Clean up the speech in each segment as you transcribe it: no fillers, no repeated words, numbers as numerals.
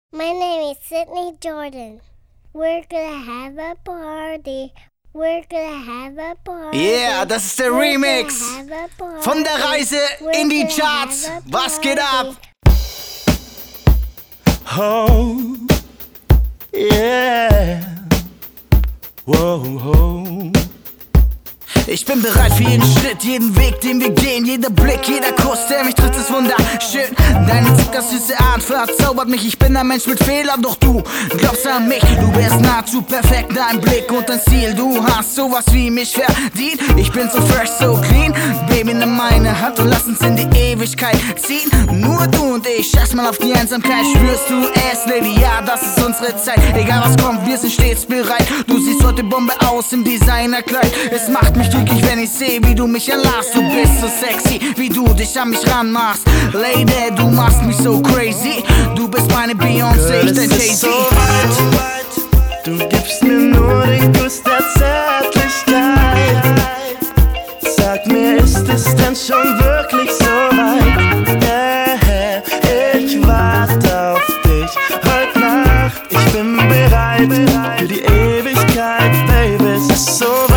My name is Sydney Jordan. We're gonna have a party. We're gonna have a party. Yeah, das ist der Remix von der Reise in die Charts. Was geht ab? Oh, yeah. Whoa, whoa. Ich bin bereit für jeden Schritt, jeden Weg, den wir gehen. Jeder Blick, jeder Kuss, der mich trifft, ist wunderschön. Deine zuckersüße Art verzaubert mich. Ich bin ein Mensch mit Fehlern, doch du glaubst an mich. Du bist nahezu perfekt, dein Blick und dein Ziel. Du hast sowas wie mich verdient. Ich bin so fresh, so clean. Baby, nimm meine Hand und lass uns in die Ewigkeit ziehen. Nur du und ich, scheiß mal auf die Einsamkeit. Spürst du es, Lady? Ja, das ist unsere Zeit. Egal was kommt, wir sind stets bereit. Du siehst heute Bombe aus im Designerkleid. Es macht mich glücklich, wenn ich sehe, wie du mich anlasst. Du bist so sexy, wie du dich an mich ranmachst. Lady, du machst mich so crazy. Du bist meine Beyoncé, ich dein Jay-Z. So weit, du gibst mir nur den Kuss der Zärtlichkeit. Sag mir, ist es denn schon wirklich so weit? Yeah, ich warte auf dich heute Nacht. Ich bin bereit für die Ewigkeit, Baby, es ist so weit.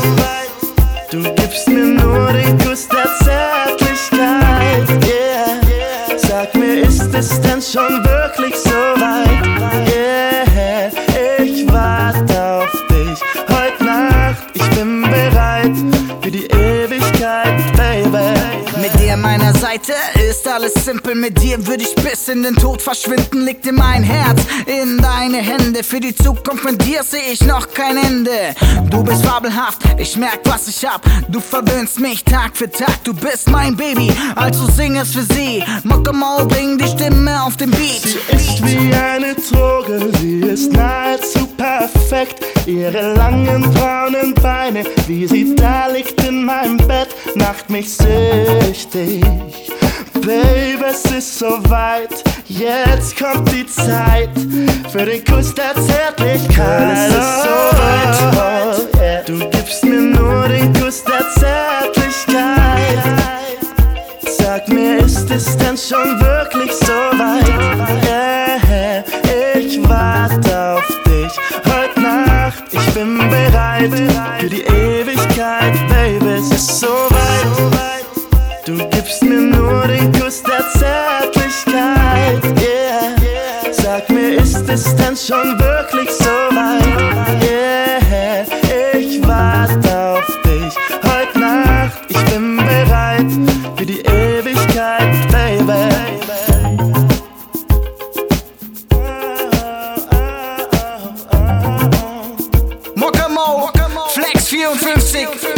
Du gibst mir nur den Kuss der Zärtlichkeit, yeah. Sag mir, ist es denn schon wirklich so weit? Yeah, ich warte auf dich heute Nacht. Ich bin bereit für die Ewigkeit, Baby. Mit dir an meiner Seite ist alles simpel. Mit dir würde ich bis in den Tod verschwinden. Liegt dir mein Herz in deine Hände. Für die Zukunft mit dir sehe ich noch kein Ende. Du bist fabelhaft, ich merk, was ich hab. Du verwöhnst mich Tag für Tag. Du bist mein Baby, also sing es für sie. Mokomo, bring die Stimme auf den Beat. Sie ist wie eine Droge, sie ist nahezu perfekt. Ihre langen braunen Beine, wie sie da liegt in meinem Bett, macht mich süchtig. Baby, es ist so weit, jetzt kommt die Zeit für den Kuss der Zärtlichkeit. Es ist so weit, du gibst mir nur den Kuss der Zärtlichkeit. Sag mir, ist es denn schon wirklich so weit? Yeah, ich warte auf dich heute Nacht. Ich bin bereit für die Ewigkeit, Baby, es ist so weit. Du gibst mir nur den Kuss der Zärtlichkeit, yeah. Sag mir, ist es denn schon wirklich so weit? Yeah, ich warte auf dich heute Nacht. Ich bin bereit für die Ewigkeit, Baby. Mokomo, Flex 54.